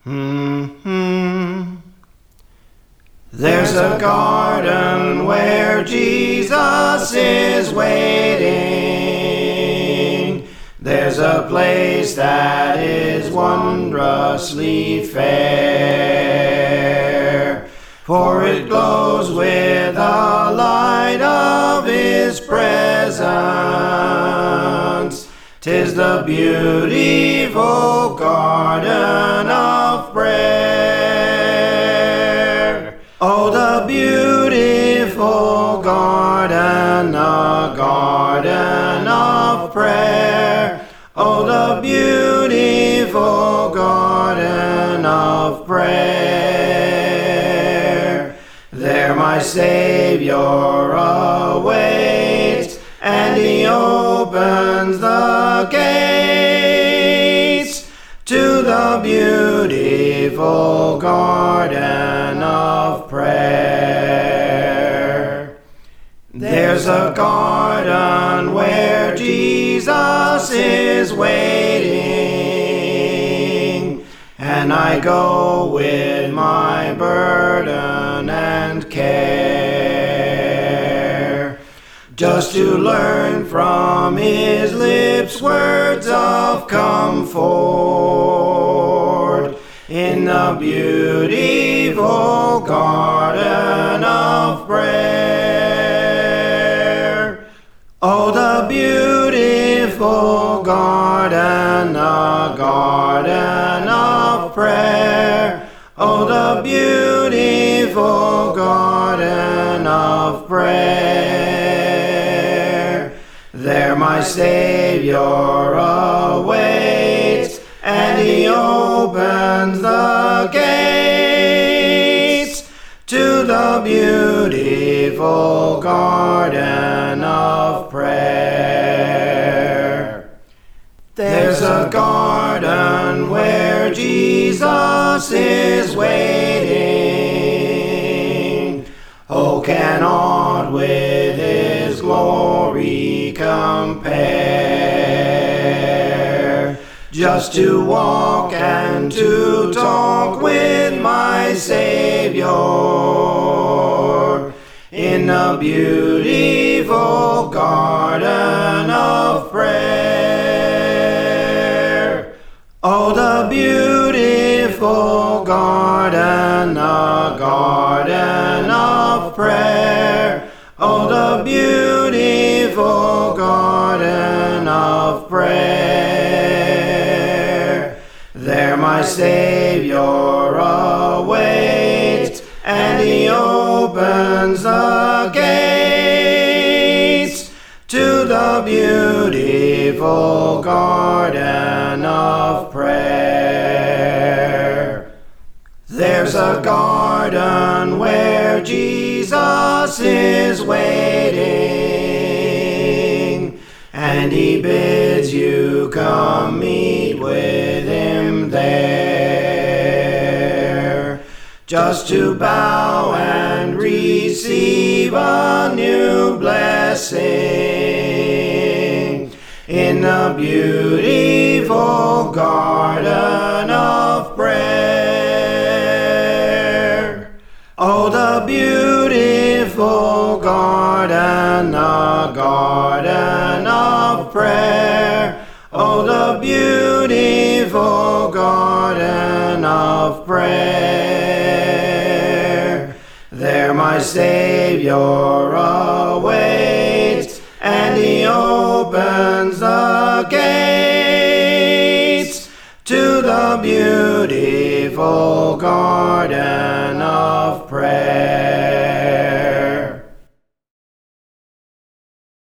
There's a garden where Jesus is waiting. There's a place that is wondrously fair, for it glows with the light of His presence. 'Tis the beautiful garden of prayer. Oh, the beautiful garden, the garden of prayer. Oh, the beautiful garden of prayer. There my Savior awaits, and He opens the gates to the beautiful garden of prayer. There's a garden where Jesus is waiting, and I go with my burden and care, just to learn from His lips words of comfort in the beautiful garden of prayer. Oh, the beautiful garden, the garden of prayer. Oh, the beautiful garden of prayer. There my Savior awaits, and He opens the gates to the beautiful garden of prayer. There's a garden where Jesus is waiting. Oh, can aught with His glory compare? Just to walk and to talk with my Savior in the beautiful garden of prayer. Oh, the beautiful garden, the garden of prayer. Oh, the beautiful garden of prayer. There my Savior awaits, and He opens the gates to the beautiful garden of prayer. There's a garden where Jesus is waiting, and He bids you come meet with Him there, just to bow and receive a new blessing in the beautiful garden of prayer. Oh, the beautiful garden, the garden of prayer. Oh, the beautiful garden of prayer. There my Savior awaits, and He opens the gates to the beautiful garden